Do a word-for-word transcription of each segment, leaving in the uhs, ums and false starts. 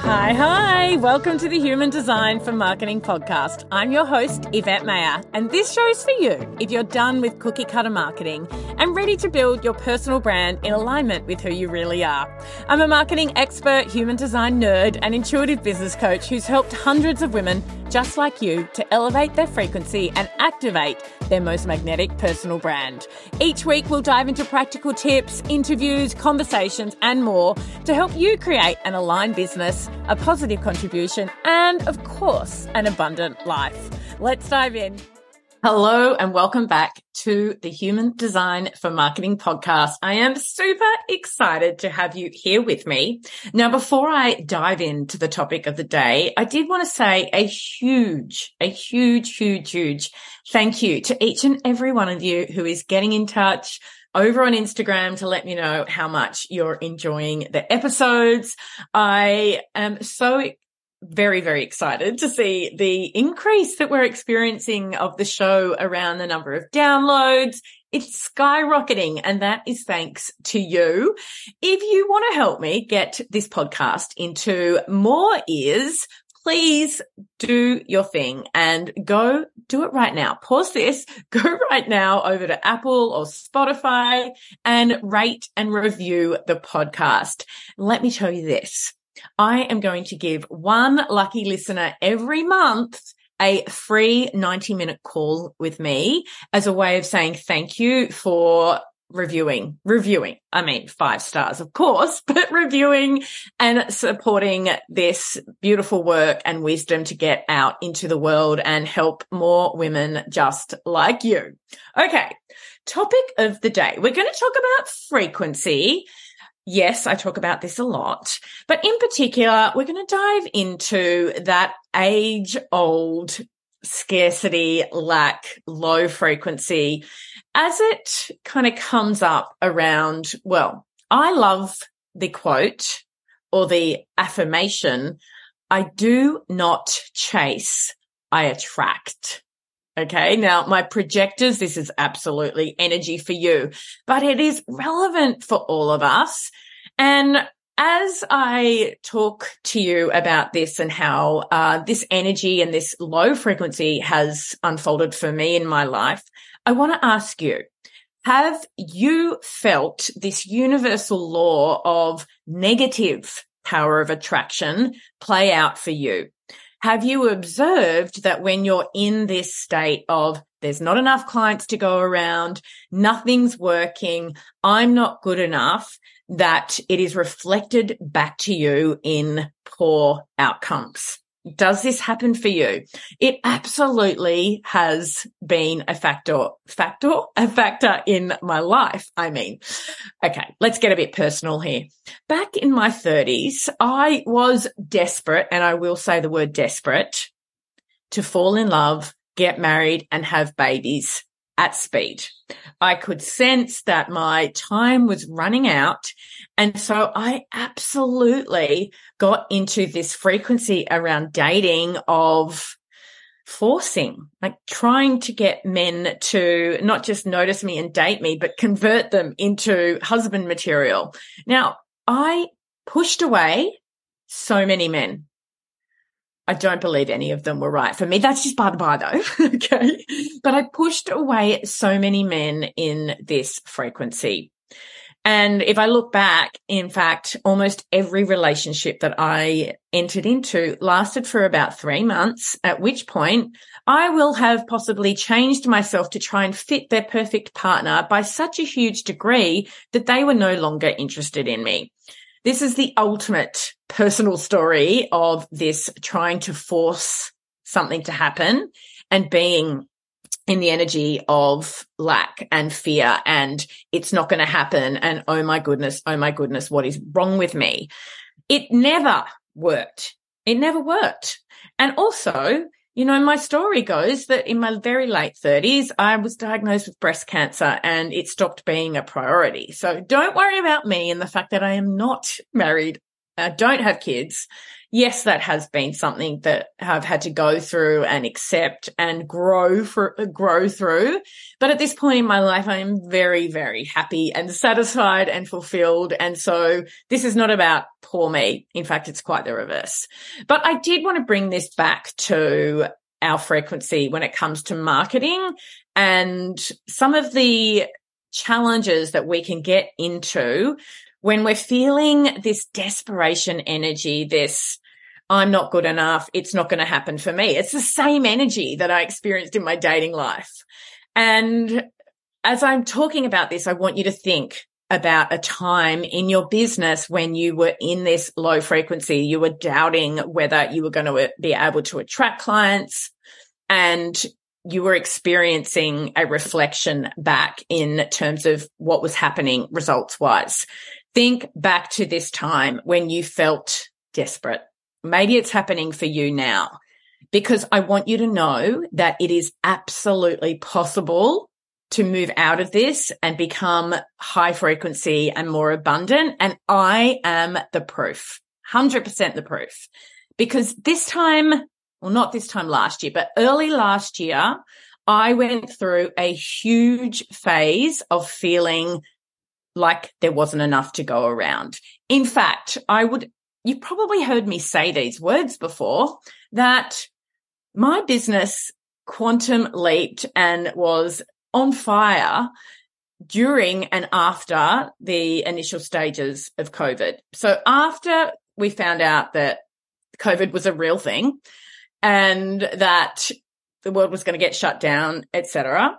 Hi, hi. Welcome to the Human Design for Marketing podcast. I'm your host, Yvette Mayer, and this show's for you if you're done with cookie cutter marketing and ready to build your personal brand in alignment with who you really are. I'm a marketing expert, human design nerd, and intuitive business coach who's helped hundreds of women just like you to elevate their frequency and activate their most magnetic personal brand. Each week, we'll dive into practical tips, interviews, conversations, and more to help you create an aligned business, a positive contribution, and of course, an abundant life. Let's dive in. Hello and welcome back to the Human Design for Marketing podcast. I am super excited to have you here with me. Now, before I dive into the topic of the day, I did want to say a huge, a huge, huge, huge thank you to each and every one of you who is getting in touch over on Instagram to let me know how much you're enjoying the episodes. I am so very, very excited to see the increase that we're experiencing of the show around the number of downloads. It's skyrocketing, and that is thanks to you. If you want to help me get this podcast into more ears, please do your thing and go do it right now. Pause this, go right now over to Apple or Spotify and rate and review the podcast. Let me tell you this. I am going to give one lucky listener every month a free ninety minute call with me as a way of saying thank you for reviewing, reviewing. I mean, five stars, of course, but reviewing and supporting this beautiful work and wisdom to get out into the world and help more women just like you. Okay. Topic of the day. We're going to talk about frequency. Yes, I talk about this a lot, but in particular, we're going to dive into that age-old scarcity, lack, low frequency as it kind of comes up around, well, I love the quote or the affirmation, I do not chase, I attract. Okay. Now my projectors, this is absolutely energy for you, but it is relevant for all of us. And as I talk to you about this and how uh, this energy and this low frequency has unfolded for me in my life, I want to ask you, have you felt this universal law of negative power of attraction play out for you? Have you observed that when you're in this state of there's not enough clients to go around, nothing's working, I'm not good enough, that it is reflected back to you in poor outcomes? Does this happen for you? It absolutely has been a factor, factor, a factor in my life. I mean, okay, let's get a bit personal here. Back in my thirties, I was desperate, and I will say the word desperate, to fall in love, get married, and have babies at speed. I could sense that my time was running out. And so I absolutely got into this frequency around dating of forcing, like trying to get men to not just notice me and date me, but convert them into husband material. Now, I pushed away so many men. I don't believe any of them were right for me. That's just by the by though. Okay. But I pushed away so many men in this frequency. And if I look back, in fact, almost every relationship that I entered into lasted for about three months, at which point I will have possibly changed myself to try and fit their perfect partner by such a huge degree that they were no longer interested in me. This is the ultimate personal story of this trying to force something to happen and being in the energy of lack and fear and it's not going to happen. And oh my goodness, oh my goodness, what is wrong with me? It never worked. It never worked. And also, you know, my story goes that in my very late thirties, I was diagnosed with breast cancer and it stopped being a priority. So don't worry about me and the fact that I am not married, I don't have kids. yes, that has been something that I've had to go through and accept and grow for, grow through. But at this point in my life, I am very, very happy and satisfied and fulfilled. And so this is not about poor me. In fact, it's quite the reverse. But I did want to bring this back to our frequency when it comes to marketing and some of the challenges that we can get into when we're feeling this desperation energy, this I'm not good enough, it's not going to happen for me. It's the same energy that I experienced in my dating life. And as I'm talking about this, I want you to think about a time in your business when you were in this low frequency, you were doubting whether you were going to be able to attract clients, and you were experiencing a reflection back in terms of what was happening results wise. Think back to this time when you felt desperate. Maybe it's happening for you now, because I want you to know that it is absolutely possible to move out of this and become high frequency and more abundant. And I am the proof, one hundred percent the proof, because this time, well, not this time last year, but early last year, I went through a huge phase of feeling like there wasn't enough to go around. In fact, I would, you've probably heard me say these words before, that my business quantum leaped and was on fire during and after the initial stages of COVID. So after we found out that COVID was a real thing and that the world was going to get shut down, et cetera,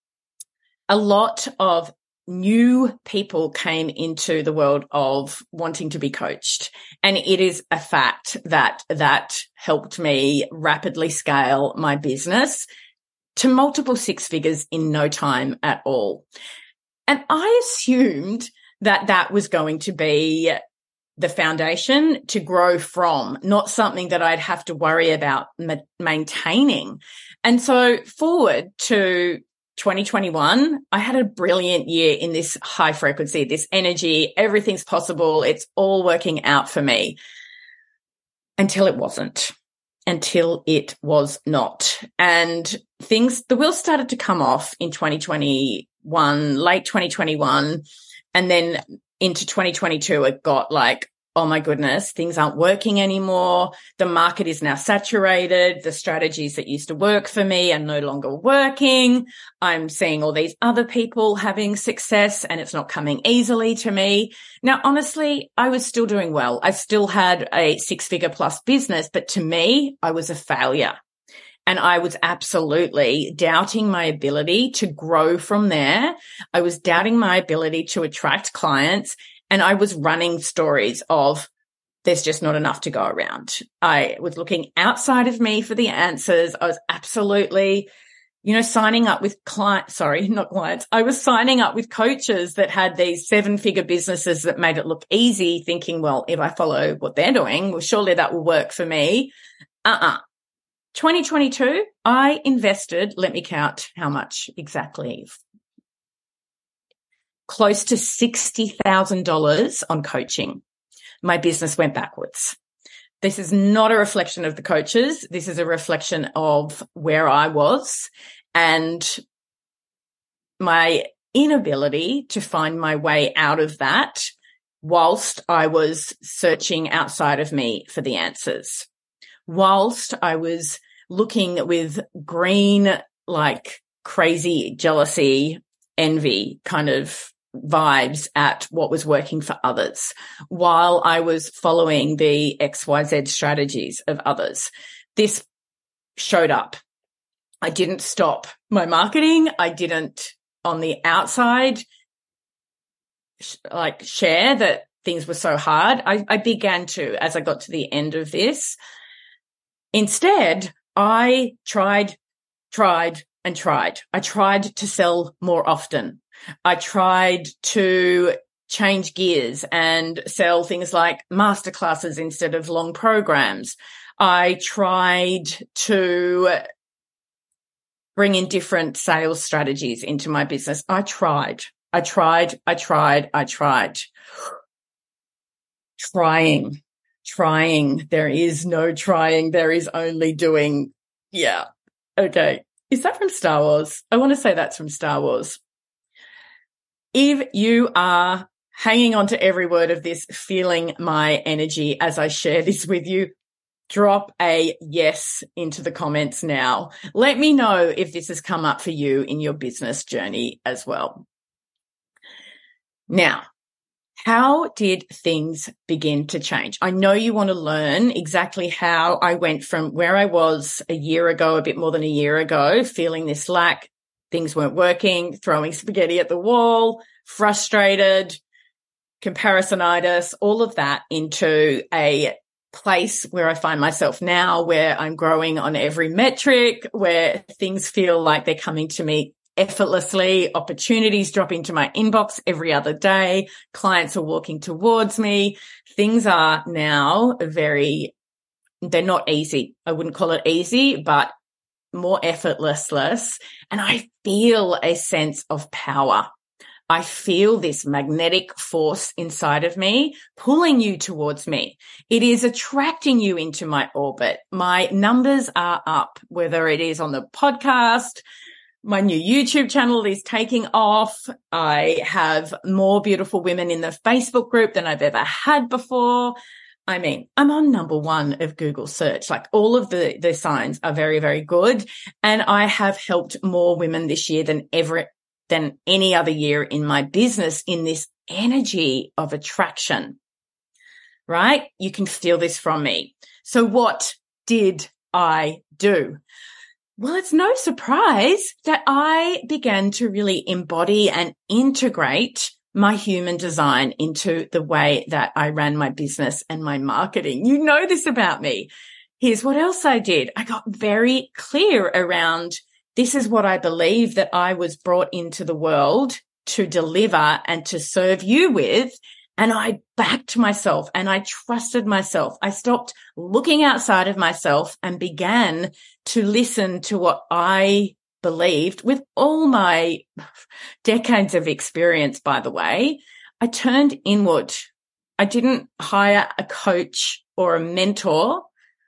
a lot of new people came into the world of wanting to be coached. And it is a fact that that helped me rapidly scale my business to multiple six figures in no time at all. And I assumed that that was going to be the foundation to grow from, not something that I'd have to worry about ma- maintaining. And so forward to twenty twenty-one, I had a brilliant year in this high frequency, this energy, everything's possible. It's all working out for me, until it wasn't, until it was not. And things, the wheels started to come off in twenty twenty-one, late twenty twenty-one. And then into twenty twenty-two, it got like, oh my goodness, things aren't working anymore. The market is now saturated. The strategies that used to work for me are no longer working. I'm seeing all these other people having success and it's not coming easily to me. Now, honestly, I was still doing well. I still had a six figure plus business, but to me, I was a failure. And I was absolutely doubting my ability to grow from there. I was doubting my ability to attract clients. And I was running stories of there's just not enough to go around. I was looking outside of me for the answers. I was absolutely, you know, signing up with clients, sorry, not clients. I was signing up with coaches that had these seven figure businesses that made it look easy, thinking, well, if I follow what they're doing, well, surely that will work for me. Uh-uh. twenty twenty-two, I invested, let me count how much exactly, close to sixty thousand dollars on coaching. My business went backwards. This is not a reflection of the coaches. This is a reflection of where I was and my inability to find my way out of that whilst I was searching outside of me for the answers. Whilst I was looking with green, like crazy jealousy, envy kind of vibes at what was working for others, while I was following the X Y Z strategies of others. This showed up. I didn't stop my marketing. I didn't on the outside like share that things were so hard. I, I began to, as I got to the end of this. Instead, I tried, tried, and tried. I tried to sell more often. I tried to change gears and sell things like masterclasses instead of long programs. I tried to bring in different sales strategies into my business. I tried, I tried, I tried, I tried. Trying. Trying. There is no trying. There is only doing. Yeah. Okay. Is that from Star Wars? I want to say that's from Star Wars. If you are hanging on to every word of this, feeling my energy as I share this with you, drop a yes into the comments now. Let me know if this has come up for you in your business journey as well. Now, how did things begin to change? I know you want to learn exactly how I went from where I was a year ago, a bit more than a year ago, feeling this lack, things weren't working, throwing spaghetti at the wall, frustrated, comparisonitis, all of that, into a place where I find myself now, where I'm growing on every metric, where things feel like they're coming to me effortlessly, opportunities drop into my inbox every other day, clients are walking towards me. Things are now very, they're not easy. I wouldn't call it easy, but more effortless. And I feel a sense of power. I feel this magnetic force inside of me pulling you towards me. It is attracting you into my orbit. My numbers are up, whether it is on the podcast, my new YouTube channel is taking off. I have more beautiful women in the Facebook group than I've ever had before. I mean, I'm on number one of Google search. Like, all of the, the signs are very, very good. And I have helped more women this year than ever, than any other year in my business, in this energy of attraction, right? You can feel this from me. So what did I do? Well, it's no surprise that I began to really embody and integrate my human design into the way that I ran my business and my marketing. You know this about me. Here's what else I did. I got very clear around, this is what I believe that I was brought into the world to deliver and to serve you with. And I backed myself and I trusted myself. I stopped looking outside of myself and began to listen to what I believed with all my decades of experience, by the way. I turned inward. I didn't hire a coach or a mentor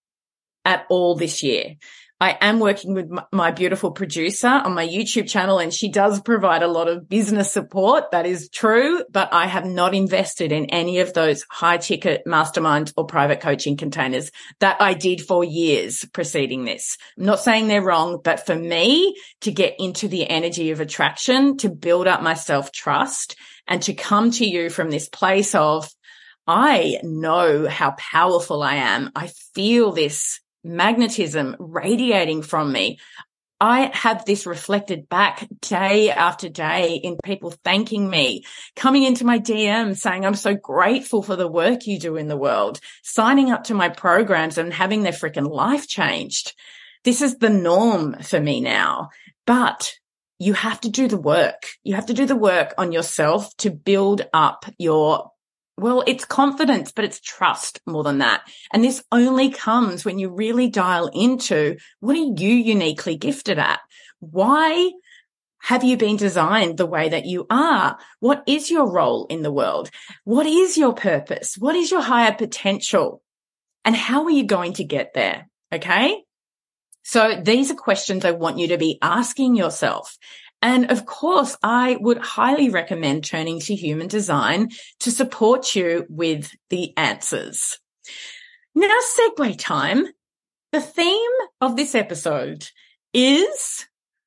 at all this year. I am working with my beautiful producer on my YouTube channel, and she does provide a lot of business support. That is true, but I have not invested in any of those high ticket mastermind or private coaching containers that I did for years preceding this. I'm not saying they're wrong, but for me to get into the energy of attraction, to build up my self-trust, and to come to you from this place of, I know how powerful I am. I feel this magnetism radiating from me. I have this reflected back day after day in people thanking me, coming into my D Ms saying, I'm so grateful for the work you do in the world, signing up to my programs and having their freaking life changed. This is the norm for me now, but you have to do the work. You have to do the work on yourself to build up your Well, it's confidence, but it's trust more than that. And this only comes when you really dial into, what are you uniquely gifted at? Why have you been designed the way that you are? What is your role in the world? What is your purpose? What is your higher potential? And how are you going to get there? Okay. So these are questions I want you to be asking yourself. And of course, I would highly recommend turning to human design to support you with the answers. Now, segue time. The theme of this episode is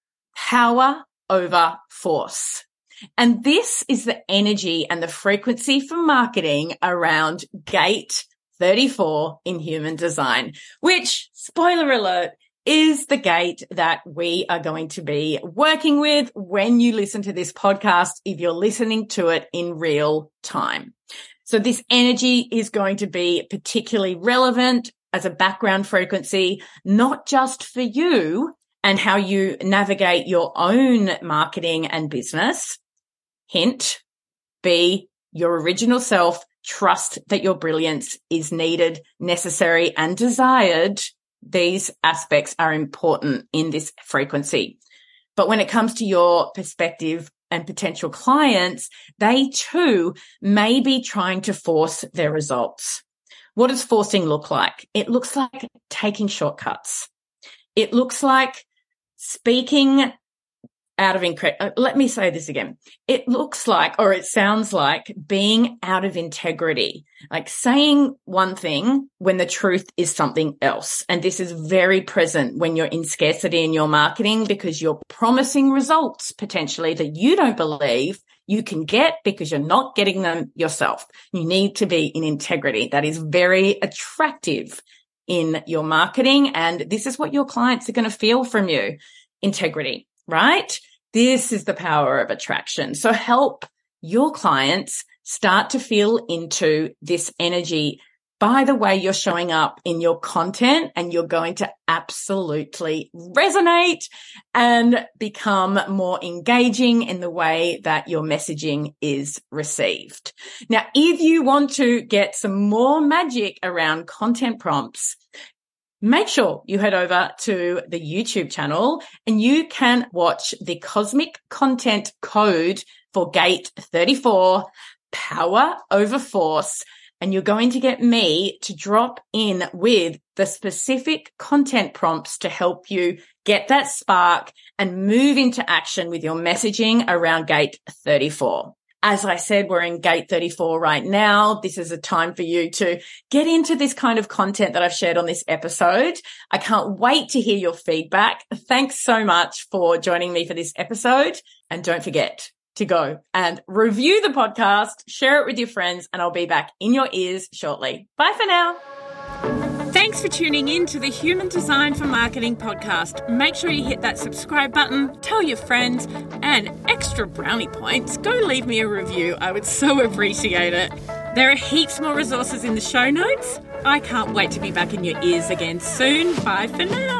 power over force. And this is the energy and the frequency for marketing around gate thirty-four in human design, which, spoiler alert, is the gate that we are going to be working with when you listen to this podcast, if you're listening to it in real time. So this energy is going to be particularly relevant as a background frequency, not just for you and how you navigate your own marketing and business. Hint, be your original self. Trust that your brilliance is needed, necessary, and desired. These aspects are important in this frequency. But when it comes to your perspective and potential clients, they too may be trying to force their results. What does forcing look like? It looks like taking shortcuts. It looks like speaking out of incorrect. Uh, let me say this again. It looks like, or it sounds like, being out of integrity, like saying one thing when the truth is something else. And this is very present when you're in scarcity in your marketing, because you're promising results potentially that you don't believe you can get because you're not getting them yourself. You need to be in integrity. That is very attractive in your marketing. And this is what your clients are going to feel from you. Integrity, right? This is the power of attraction. So help your clients start to feel into this energy by the way you're showing up in your content, and you're going to absolutely resonate and become more engaging in the way that your messaging is received. Now, if you want to get some more magic around content prompts, make sure you head over to the YouTube channel and you can watch the Cosmic Content Code for Gate thirty-four, Power Over Force. And you're going to get me to drop in with the specific content prompts to help you get that spark and move into action with your messaging around Gate thirty-four. As I said, we're in Gate thirty-four right now. This is a time for you to get into this kind of content that I've shared on this episode. I can't wait to hear your feedback. Thanks so much for joining me for this episode. And don't forget to go and review the podcast, share it with your friends, and I'll be back in your ears shortly. Bye for now. Thanks for tuning in to the Human Design for Marketing podcast. Make sure you hit that subscribe button, tell your friends, and extra brownie points, go leave me a review. I would so appreciate it. There are heaps more resources in the show notes. I can't wait to be back in your ears again soon. Bye for now.